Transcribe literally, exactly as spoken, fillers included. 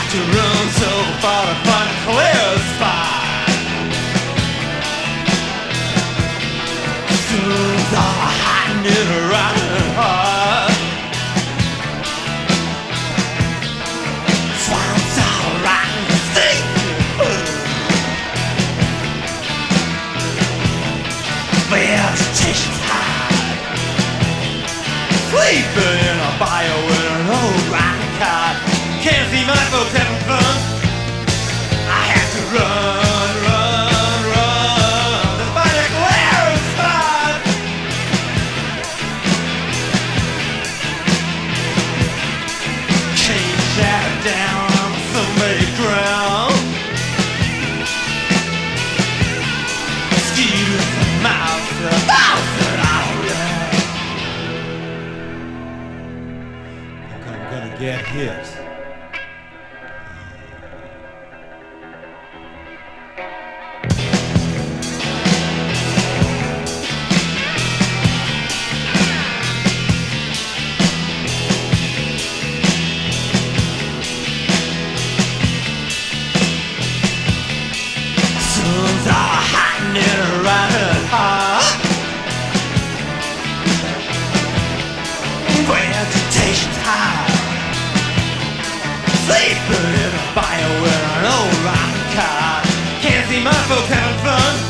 to run so far to find a clear spot. Soon's all hiding in a rotten heart. Swamps all rotten and stinking. Vegetation's high. Sleeping in a bio in an old rotten cot. Can't see my folks having fun. I have to run, run, run to find a clearing spot. Chain shattered down on somebody's ground. Mosquitoes and mouse, a thousand all around. Think I'm gonna get hit. Sun's all hiding in a rotten heart. Vegetation's high. Sleeping in a bio in an old rotten car. Can't see my folks having fun.